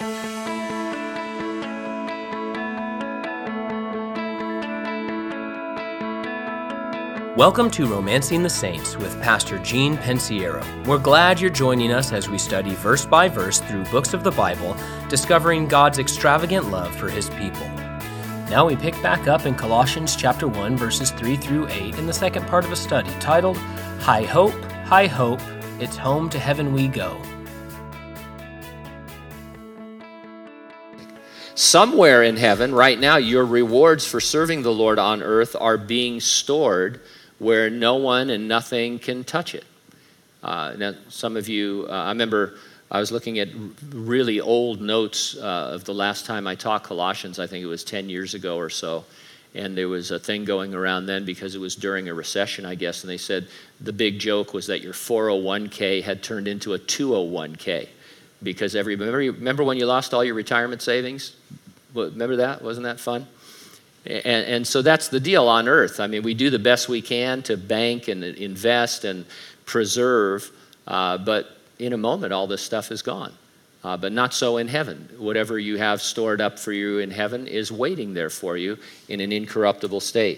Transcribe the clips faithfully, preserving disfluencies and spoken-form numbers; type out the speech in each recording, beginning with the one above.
Welcome to Romancing the Saints with Pastor Gene Pensiero. We're glad you're joining us as we study verse by verse through books of the Bible, discovering God's extravagant love for His people. Now we pick back up in Colossians chapter one, verses three through eight in the second part of a study titled, High Hope, High Hope, It's Home to Heaven We Go. Somewhere in heaven, right now, your rewards for serving the Lord on earth are being stored where no one and nothing can touch it. Uh, now, some of you, uh, I remember I was looking at really old notes uh, of the last time I taught Colossians. I think it was ten years ago or so. And there was a thing going around then because it was during a recession, I guess. And they said the big joke was that your four oh one k had turned into a two oh one k. Because every, remember, remember when you lost all your retirement savings? Remember that? Wasn't that fun? And, and so that's the deal on earth. I mean, we do the best we can to bank and invest and preserve, uh, but in a moment, all this stuff is gone. Uh, but not so in heaven. Whatever you have stored up for you in heaven is waiting there for you in an incorruptible state.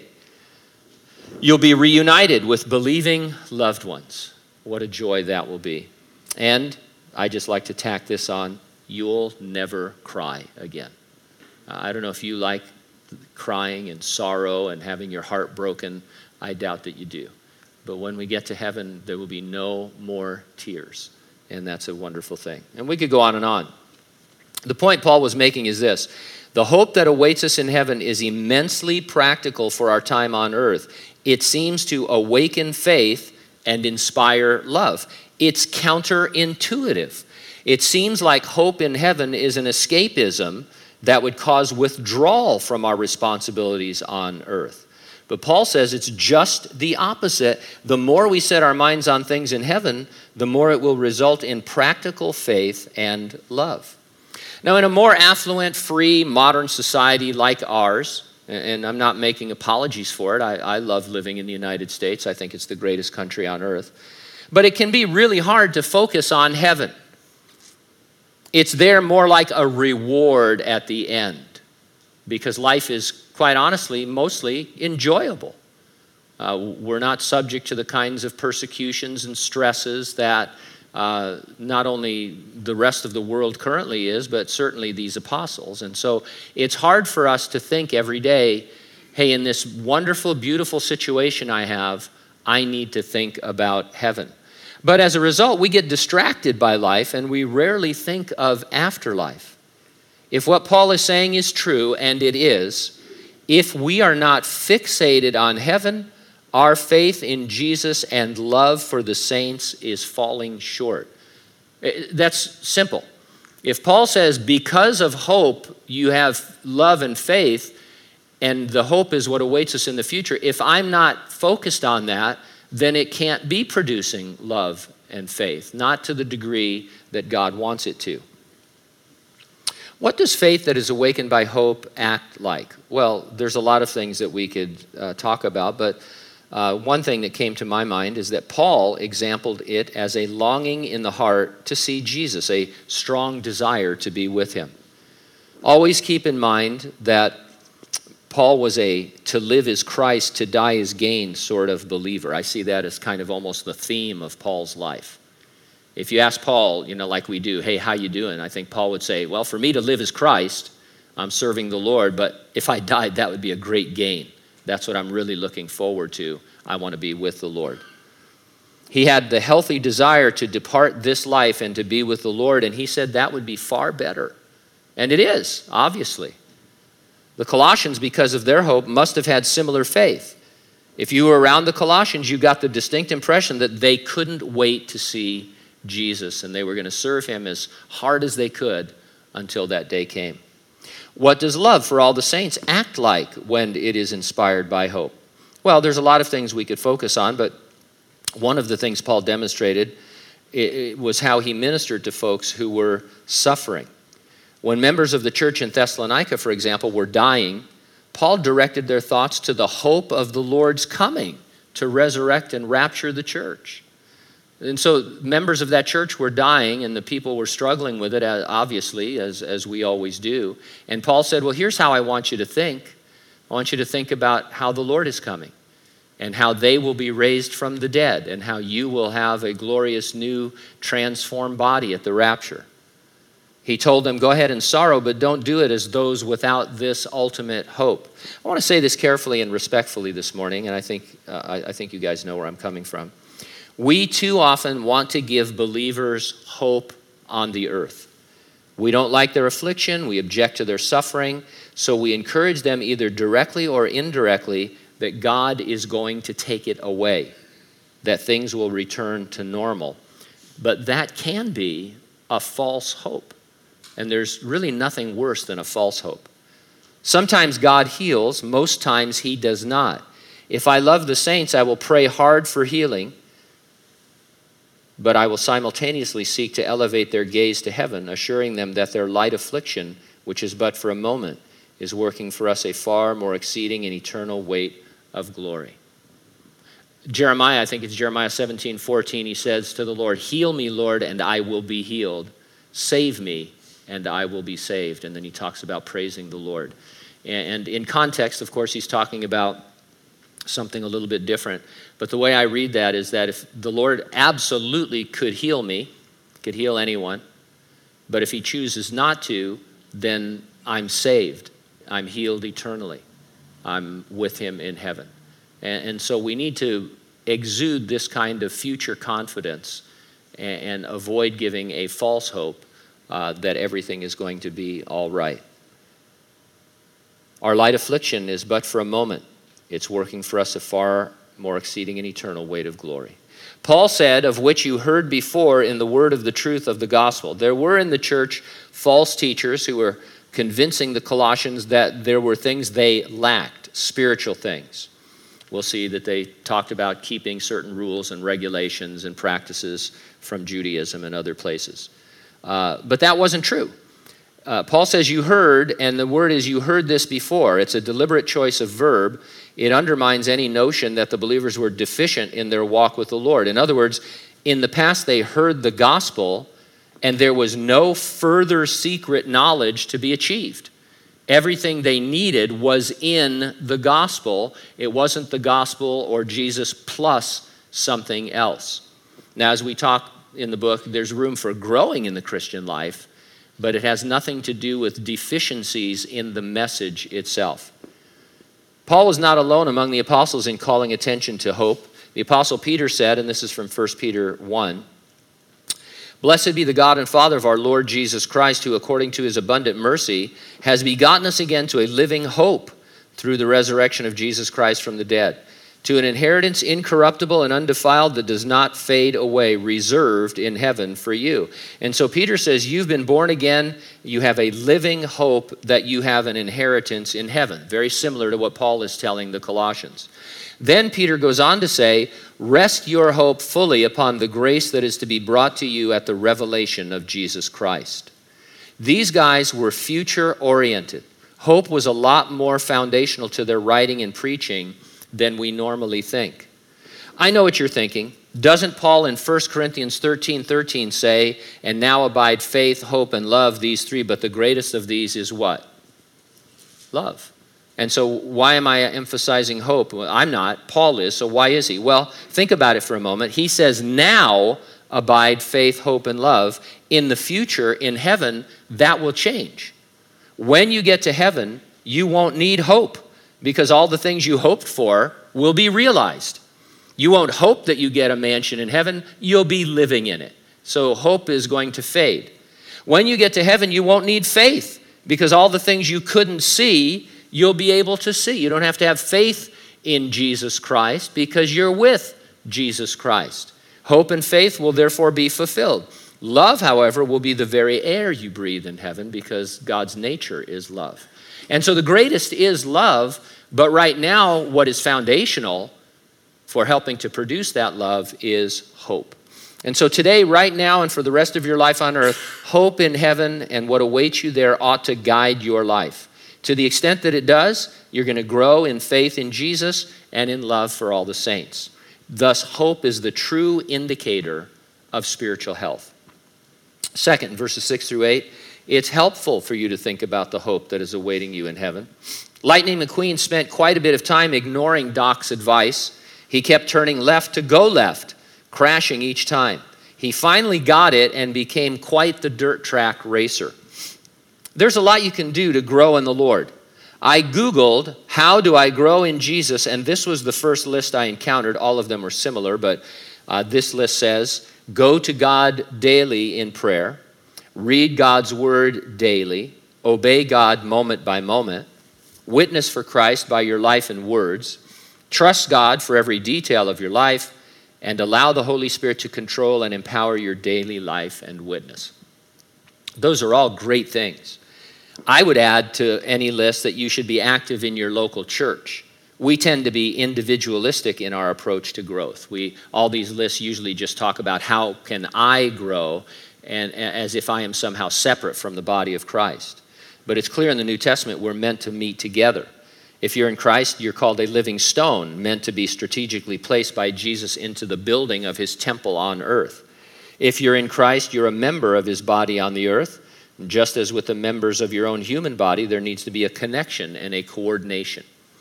You'll be reunited with believing loved ones. What a joy that will be. And I just like to tack this on, you'll never cry again. Uh, I don't know if you like crying and sorrow and having your heart broken. I doubt that you do. But when we get to heaven, there will be no more tears. And that's a wonderful thing. And we could go on and on. The point Paul was making is this. The hope that awaits us in heaven is immensely practical for our time on earth. It seems to awaken faith and inspire love. It's counterintuitive. It seems like hope in heaven is an escapism that would cause withdrawal from our responsibilities on earth. But Paul says it's just the opposite. The more we set our minds on things in heaven, the more it will result in practical faith and love. Now, in a more affluent, free, modern society like ours, and I'm not making apologies for it, I, I love living in the United States. I think it's the greatest country on earth. But it can be really hard to focus on heaven. It's there more like a reward at the end, because life is, quite honestly, mostly enjoyable. Uh, we're not subject to the kinds of persecutions and stresses that uh, not only the rest of the world currently is, but certainly these apostles. And so it's hard for us to think every day, hey, in this wonderful, beautiful situation I have, I need to think about heaven. But as a result, we get distracted by life and we rarely think of afterlife. If what Paul is saying is true, and it is, if we are not fixated on heaven, our faith in Jesus and love for the saints is falling short. That's simple. If Paul says, because of hope, you have love and faith, and the hope is what awaits us in the future, if I'm not focused on that, then it can't be producing love and faith, not to the degree that God wants it to. What does faith that is awakened by hope act like? Well, there's a lot of things that we could uh, talk about, but uh, one thing that came to my mind is that Paul exampled it as a longing in the heart to see Jesus, a strong desire to be with him. Always keep in mind that Paul was a to live is Christ, to die is gain sort of believer. I see that as kind of almost the theme of Paul's life. If you ask Paul, you know, like we do, hey, how you doing? I think Paul would say, well, for me to live is Christ, I'm serving the Lord, but if I died, that would be a great gain. That's what I'm really looking forward to. I want to be with the Lord. He had the healthy desire to depart this life and to be with the Lord, and he said that would be far better. And it is, obviously. The Colossians, because of their hope, must have had similar faith. If you were around the Colossians, you got the distinct impression that they couldn't wait to see Jesus, and they were going to serve him as hard as they could until that day came. What does love for all the saints act like when it is inspired by hope? Well, there's a lot of things we could focus on, but one of the things Paul demonstrated was how he ministered to folks who were suffering. When members of the church in Thessalonica, for example, were dying, Paul directed their thoughts to the hope of the Lord's coming to resurrect and rapture the church. And so members of that church were dying, and the people were struggling with it, obviously, as, as we always do. And Paul said, well, here's how I want you to think. I want you to think about how the Lord is coming and how they will be raised from the dead and how you will have a glorious new transformed body at the rapture. He told them, go ahead and sorrow, but don't do it as those without this ultimate hope. I want to say this carefully and respectfully this morning, and I think, uh, I, I think you guys know where I'm coming from. We too often want to give believers hope on the earth. We don't like their affliction, we object to their suffering, so we encourage them either directly or indirectly that God is going to take it away, that things will return to normal. But that can be a false hope, and there's really nothing worse than a false hope. Sometimes God heals, most times he does not. If I love the saints, I will pray hard for healing, but I will simultaneously seek to elevate their gaze to heaven, assuring them that their light affliction, which is but for a moment, is working for us a far more exceeding and eternal weight of glory. Jeremiah, I think it's Jeremiah seventeen fourteen, he says to the Lord, heal me, Lord, and I will be healed. Save me, and I will be saved. And then he talks about praising the Lord. And in context, of course, he's talking about something a little bit different. But the way I read that is that if the Lord absolutely could heal me, could heal anyone, but if he chooses not to, then I'm saved. I'm healed eternally. I'm with him in heaven. And, and so we need to exude this kind of future confidence and, and avoid giving a false hope uh, that everything is going to be all right. Our light affliction is but for a moment. It's working for us a far more exceeding and eternal weight of glory. Paul said, of which you heard before in the word of the truth of the gospel. There were in the church false teachers who were convincing the Colossians that there were things they lacked, spiritual things. We'll see that they talked about keeping certain rules and regulations and practices from Judaism and other places. Uh, but that wasn't true. Uh, Paul says you heard, and the word is you heard this before. It's a deliberate choice of verb. It undermines any notion that the believers were deficient in their walk with the Lord. In other words, in the past they heard the gospel and there was no further secret knowledge to be achieved. Everything they needed was in the gospel. It wasn't the gospel or Jesus plus something else. Now, as we talk in the book, there's room for growing in the Christian life, but it has nothing to do with deficiencies in the message itself. Paul was not alone among the apostles in calling attention to hope. The apostle Peter said, and this is from First Peter one, blessed be the God and Father of our Lord Jesus Christ, who according to his abundant mercy has begotten us again to a living hope through the resurrection of Jesus Christ from the dead, to an inheritance incorruptible and undefiled that does not fade away, reserved in heaven for you. And so Peter says, you've been born again, you have a living hope that you have an inheritance in heaven. Very similar to what Paul is telling the Colossians. Then Peter goes on to say, rest your hope fully upon the grace that is to be brought to you at the revelation of Jesus Christ. These guys were future-oriented. Hope was a lot more foundational to their writing and preaching than we normally think. I know what you're thinking. Doesn't Paul in First Corinthians thirteen thirteen say, and now abide faith, hope, and love, these three, but the greatest of these is what? Love. And so why am I emphasizing hope? Well, I'm not. Paul is, so why is he? Well, think about it for a moment. He says, now abide faith, hope, and love. In the future, in heaven, that will change. When you get to heaven, you won't need hope because all the things you hoped for will be realized. You won't hope that you get a mansion in heaven. You'll be living in it. So hope is going to fade. When you get to heaven, you won't need faith because all the things you couldn't see, you'll be able to see. You don't have to have faith in Jesus Christ because you're with Jesus Christ. Hope and faith will therefore be fulfilled. Love, however, will be the very air you breathe in heaven because God's nature is love. And so the greatest is love, but right now what is foundational for helping to produce that love is hope. And so today, right now, and for the rest of your life on earth, hope in heaven and what awaits you there ought to guide your life. To the extent that it does, you're going to grow in faith in Jesus and in love for all the saints. Thus, hope is the true indicator of spiritual health. Second, in verses six through eight, it's helpful for you to think about the hope that is awaiting you in heaven. Lightning McQueen spent quite a bit of time ignoring Doc's advice. He kept turning left to go left, crashing each time. He finally got it and became quite the dirt track racer. There's a lot you can do to grow in the Lord. I Googled, how do I grow in Jesus? And this was the first list I encountered. All of them were similar, but uh, this list says, go to God daily in prayer, read God's word daily, obey God moment by moment, witness for Christ by your life and words, trust God for every detail of your life, and allow the Holy Spirit to control and empower your daily life and witness. Those are all great things. I would add to any list that you should be active in your local church. We tend to be individualistic in our approach to growth. We all these lists usually just talk about how can I grow, and as if I am somehow separate from the body of Christ. But it's clear in the New Testament we're meant to meet together. If you're in Christ, you're called a living stone, meant to be strategically placed by Jesus into the building of his temple on earth. If you're in Christ, you're a member of his body on the earth. Just as with the members of your own human body, there needs to be a connection and a coordination.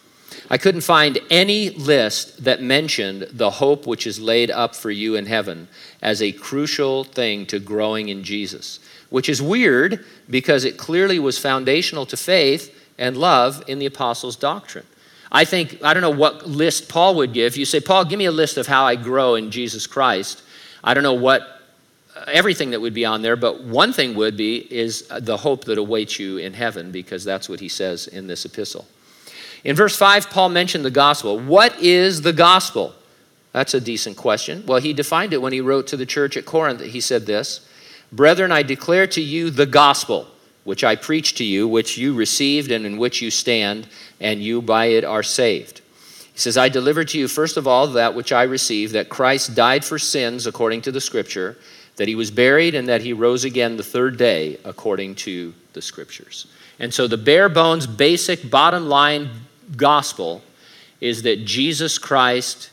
I couldn't find any list that mentioned the hope which is laid up for you in heaven as a crucial thing to growing in Jesus, which is weird because it clearly was foundational to faith and love in the apostles' doctrine. I think, I don't know what list Paul would give. You say, Paul, give me a list of how I grow in Jesus Christ. I don't know what everything that would be on there, but one thing would be is the hope that awaits you in heaven, because that's what he says in this epistle. In verse five, Paul mentioned the gospel. What is the gospel? That's a decent question. Well, he defined it when he wrote to the church at Corinth. He said this, brethren, I declare to you the gospel, which I preached to you, which you received and in which you stand, and you by it are saved. He says, I delivered to you first of all that which I received, that Christ died for sins according to the scripture, that he was buried, and that he rose again the third day according to the scriptures. And so the bare bones, basic, bottom line gospel is that Jesus Christ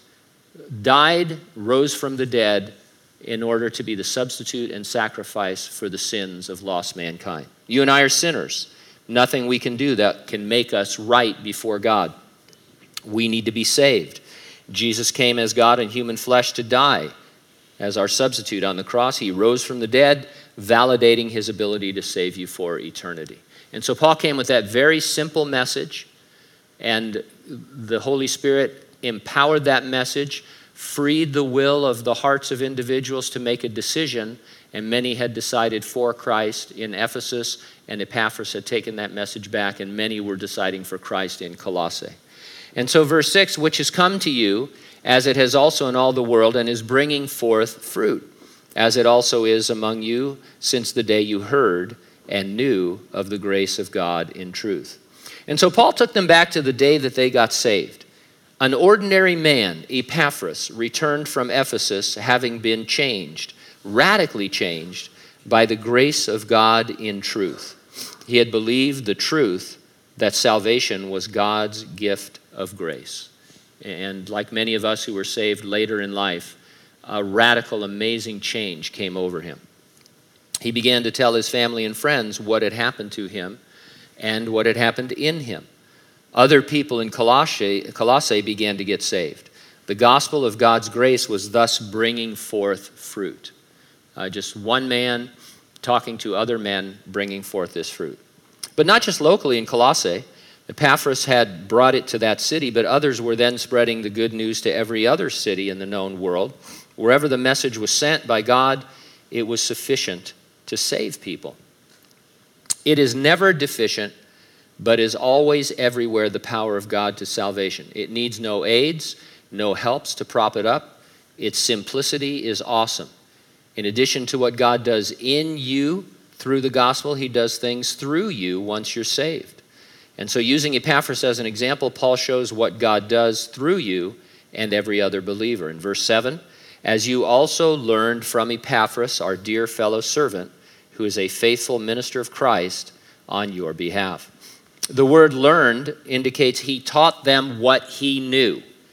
died, rose from the dead in order to be the substitute and sacrifice for the sins of lost mankind. You and I are sinners. Nothing we can do that can make us right before God. We need to be saved. Jesus came as God in human flesh to die as our substitute on the cross. He rose from the dead, validating his ability to save you for eternity. And so Paul came with that very simple message, and the Holy Spirit empowered that message, freed the will of the hearts of individuals to make a decision, and many had decided for Christ in Ephesus, and Epaphras had taken that message back, and many were deciding for Christ in Colossae. And so verse six, which has come to you, as it has also in all the world, and is bringing forth fruit, as it also is among you since the day you heard and knew of the grace of God in truth. And so Paul took them back to the day that they got saved. An ordinary man, Epaphras, returned from Ephesus having been changed, radically changed by the grace of God in truth. He had believed the truth that salvation was God's gift of grace. And like many of us who were saved later in life, a radical, amazing change came over him. He began to tell his family and friends what had happened to him and what had happened in him. Other people in Colossae, Colossae began to get saved. The gospel of God's grace was thus bringing forth fruit. Uh, just one man talking to other men, bringing forth this fruit. But not just locally in Colossae. Epaphras had brought it to that city, but others were then spreading the good news to every other city in the known world. Wherever the message was sent by God, it was sufficient to save people. It is never deficient, but is always everywhere the power of God to salvation. It needs no aids, no helps to prop it up. Its simplicity is awesome. In addition to what God does in you through the gospel, he does things through you once you're saved. And so using Epaphras as an example, Paul shows what God does through you and every other believer. In verse seven, as you also learned from Epaphras, our dear fellow servant, who is a faithful minister of Christ on your behalf. The word learned indicates he taught them what he knew.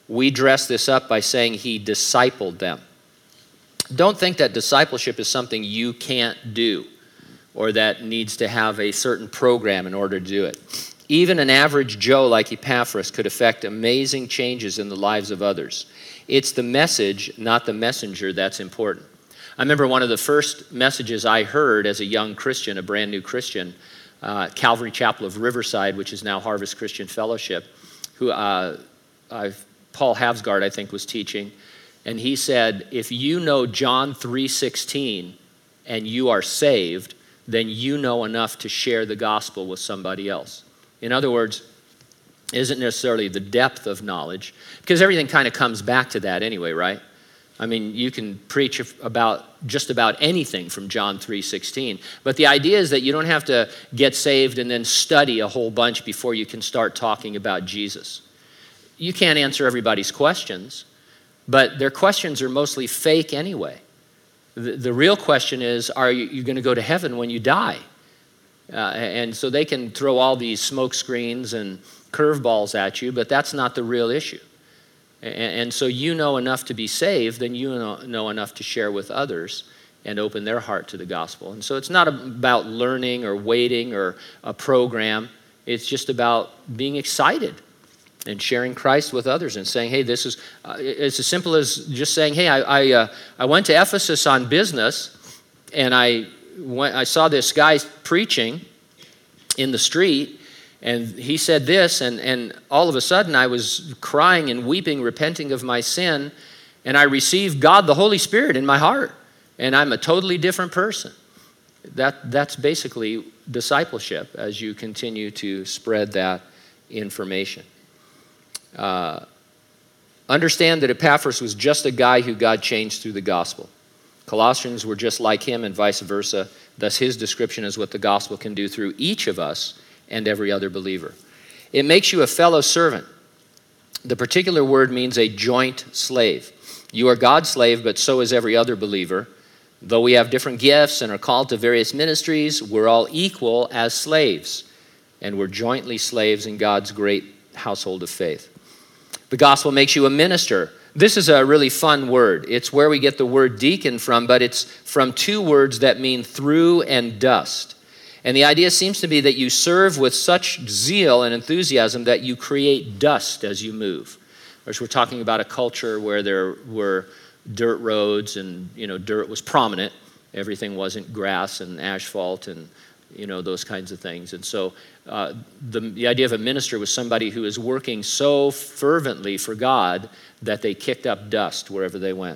we dress this up by saying he discipled them. Don't think that discipleship is something you can't do or that needs to have a certain program in order to do it. Even an average Joe like Epaphras could effect amazing changes in the lives of others. It's the message, not the messenger, that's important. I remember one of the first messages I heard as a young Christian, a brand new Christian, uh, Calvary Chapel of Riverside, which is now Harvest Christian Fellowship, who uh, I've, Paul Havsgard, I think, was teaching. And he said, if you know John three sixteen and you are saved, then you know enough to share the gospel with somebody else. In other words, it isn't necessarily the depth of knowledge, because everything kind of comes back to that anyway, right? I mean, you can preach about just about anything from John three sixteen, but the idea is that you don't have to get saved and then study a whole bunch before you can start talking about Jesus. You can't answer everybody's questions, but their questions are mostly fake anyway. The, the real question is, are you, you going to go to heaven when you die? Uh, and so they can throw all these smoke screens and curveballs at you, but that's not the real issue. And, and so you know enough to be saved, then you know, know enough to share with others and open their heart to the gospel. And so it's not about learning or waiting or a program. It's just about being excited and sharing Christ with others and saying, hey, this is, uh, it's as simple as just saying, hey, I I, uh, I went to Ephesus on business, and I went, I saw this guy preaching in the street, and he said this, and, and all of a sudden I was crying and weeping, repenting of my sin, and I received God, the Holy Spirit, in my heart, and I'm a totally different person. That That's basically discipleship as you continue to spread that information. Uh, understand that Epaphras was just a guy who God changed through the gospel. Colossians were just like him and vice versa. Thus his description is what the gospel can do through each of us and every other believer. It makes you a fellow servant. The particular word means a joint slave. You are God's slave, but so is every other believer. Though we have different gifts and are called to various ministries, we're all equal as slaves, and we're jointly slaves in God's great household of faith. The gospel makes you a minister. This is a really fun word. It's where we get the word deacon from, but it's from two words that mean through and dust. And the idea seems to be that you serve with such zeal and enthusiasm that you create dust as you move. Of course, we're talking about a culture where there were dirt roads and, you know, dirt was prominent. Everything wasn't grass and asphalt and, you know, those kinds of things. And so uh, the, the idea of a minister was somebody who is working so fervently for God that they kicked up dust wherever they went.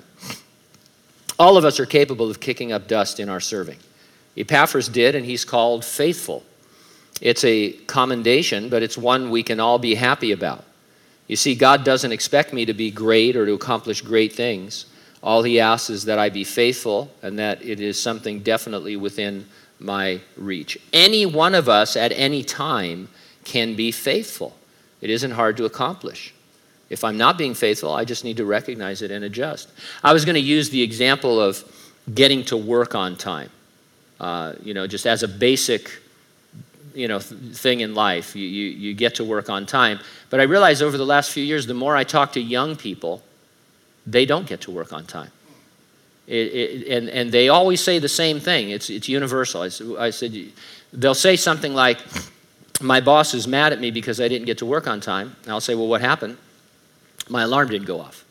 All of us are capable of kicking up dust in our serving. Epaphras did, and he's called faithful. It's a commendation, but it's one we can all be happy about. You see, God doesn't expect me to be great or to accomplish great things. All he asks is that I be faithful and that it is something definitely within my reach. Any one of us at any time can be faithful. It isn't hard to accomplish. If I'm not being faithful, I just need to recognize it and adjust. I was going to use the example of getting to work on time. Uh, you know, just as a basic, you know, th- thing in life, you, you, you get to work on time. But I realized over the last few years, the more I talk to young people, they don't get to work on time. It, it, and, and they always say the same thing. It's, it's universal. I, I said, they'll say something like, my boss is mad at me because I didn't get to work on time. And I'll say, well, what happened? My alarm didn't go off.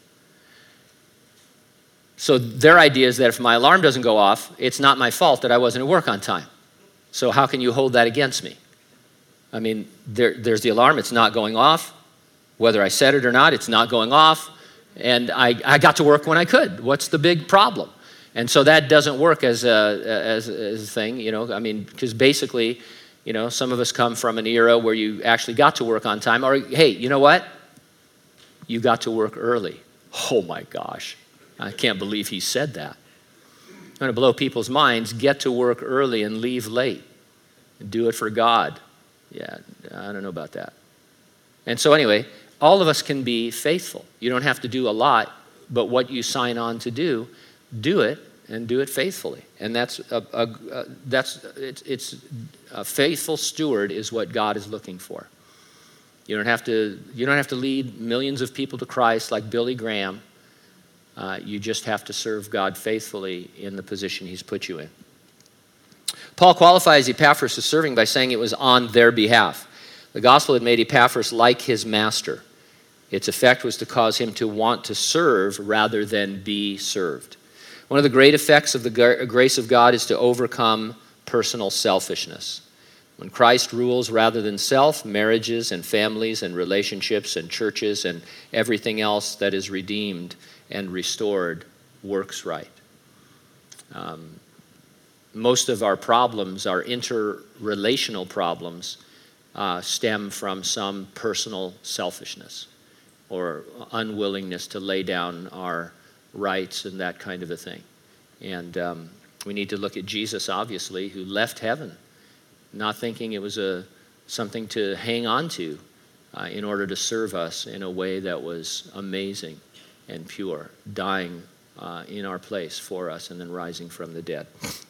So their idea is that if my alarm doesn't go off, it's not my fault that I wasn't at work on time. So how can you hold that against me? I mean, there, there's the alarm. It's not going off. Whether I set it or not, it's not going off. And I, I got to work when I could. What's the big problem? And so that doesn't work as a, as, as a thing, you know. I mean, because basically, you know, some of us come from an era where you actually got to work on time. Or, hey, you know what? You got to work early. Oh, my gosh. I can't believe he said that. I'm going to blow people's minds. Get to work early and leave late. Do it for God. Yeah, I don't know about that. And so anyway, all of us can be faithful. You don't have to do a lot, but what you sign on to do, do it and do it faithfully. And that's a, a, a that's it's, it's a faithful steward is what God is looking for. You don't have to, you don't have to lead millions of people to Christ like Billy Graham. Uh, you just have to serve God faithfully in the position he's put you in. Paul qualifies Epaphras as serving by saying it was on their behalf. The gospel had made Epaphras like his master. Its effect was to cause him to want to serve rather than be served. One of the great effects of the grace of God is to overcome personal selfishness. When Christ rules rather than self, marriages and families and relationships and churches and everything else that is redeemed and restored works right. Um, most of our problems, our interrelational problems, uh, stem from some personal selfishness or unwillingness to lay down our rights and that kind of a thing. And um, we need to look at Jesus, obviously, who left heaven, not thinking it was a something to hang on to uh, in order to serve us in a way that was amazing and pure, dying uh, in our place for us and then rising from the dead.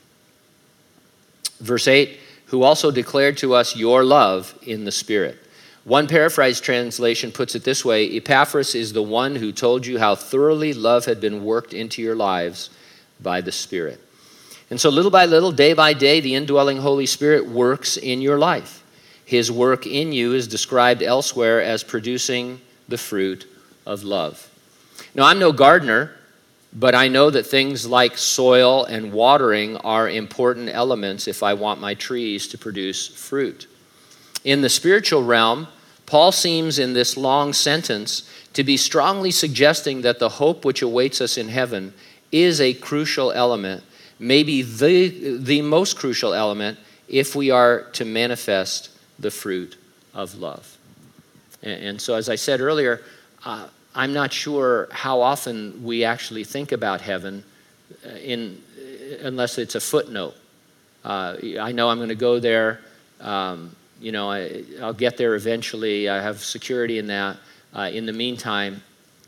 Verse eight, who also declared to us your love in the Spirit. One paraphrased translation puts it this way: Epaphras is the one who told you how thoroughly love had been worked into your lives by the Spirit. And so little by little, day by day, the indwelling Holy Spirit works in your life. His work in you is described elsewhere as producing the fruit of love. Now, I'm no gardener, but I know that things like soil and watering are important elements if I want my trees to produce fruit. In the spiritual realm, Paul seems in this long sentence to be strongly suggesting that the hope which awaits us in heaven is a crucial element, maybe the, the most crucial element, if we are to manifest the fruit of love. And, and so, as I said earlier, uh, I'm not sure how often we actually think about heaven in, unless it's a footnote. Uh, I know I'm going to go there. Um, you know, I, I'll get there eventually. I have security in that. Uh, in the meantime,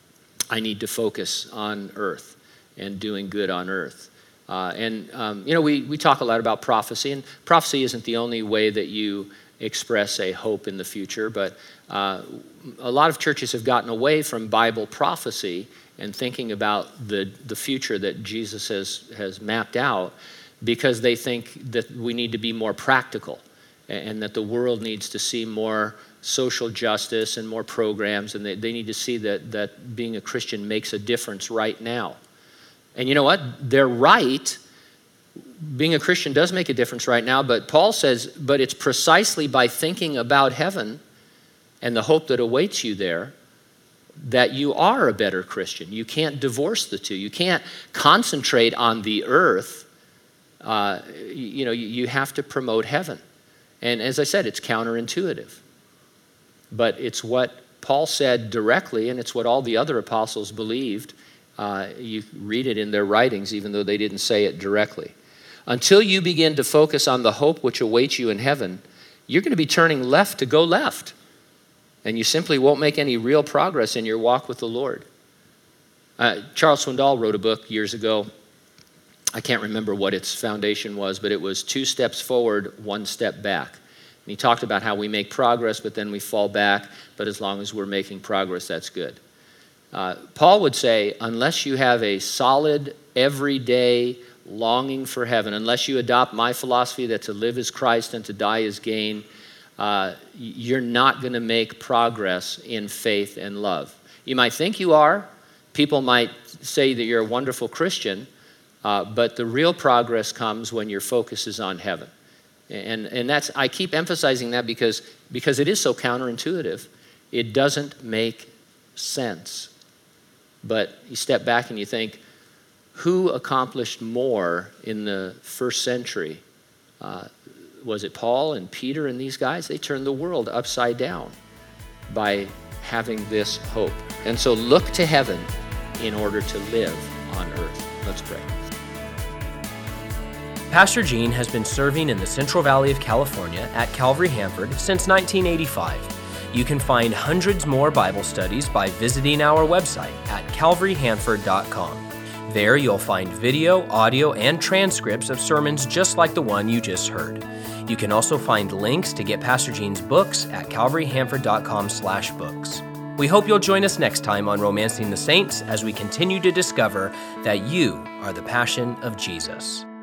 I need to focus on earth and doing good on earth. Uh, and, um, you know, we, we talk a lot about prophecy, and prophecy isn't the only way that you express a hope in the future, but uh, a lot of churches have gotten away from Bible prophecy and thinking about the, the future that Jesus has, has mapped out because they think that we need to be more practical and that the world needs to see more social justice and more programs, and they, they need to see that, that being a Christian makes a difference right now. And you know what? They're right. Being a Christian does make a difference right now, but Paul says, but it's precisely by thinking about heaven and the hope that awaits you there that you are a better Christian. You can't divorce the two. You can't concentrate on the earth. Uh, you know, you, you have to promote heaven. And as I said, it's counterintuitive. But it's what Paul said directly, and it's what all the other apostles believed. Uh, you read it in their writings, even though they didn't say it directly. Until you begin to focus on the hope which awaits you in heaven, you're going to be turning left to go left. And you simply won't make any real progress in your walk with the Lord. Uh, Charles Swindoll wrote a book years ago. I can't remember what its foundation was, but it was two steps forward, one step back. And he talked about how we make progress, but then we fall back. But as long as we're making progress, that's good. Uh, Paul would say, unless you have a solid, everyday longing for heaven, unless you adopt my philosophy that to live is Christ and to die is gain, uh, you're not going to make progress in faith and love. You might think you are. People might say that you're a wonderful Christian, uh, but the real progress comes when your focus is on heaven. And, and that's, I keep emphasizing that because, because it is so counterintuitive. It doesn't make sense. But you step back and you think, who accomplished more in the first century? Uh, was it Paul and Peter and these guys? They turned the world upside down by having this hope. And so look to heaven in order to live on earth. Let's pray. Pastor Gene has been serving in the Central Valley of California at Calvary Hanford since nineteen eighty-five. You can find hundreds more Bible studies by visiting our website at calvary hanford dot com. There you'll find video, audio, and transcripts of sermons just like the one you just heard. You can also find links to get Pastor Gene's books at calvary hanford dot com slash books. We hope you'll join us next time on Romancing the Saints as we continue to discover that you are the passion of Jesus.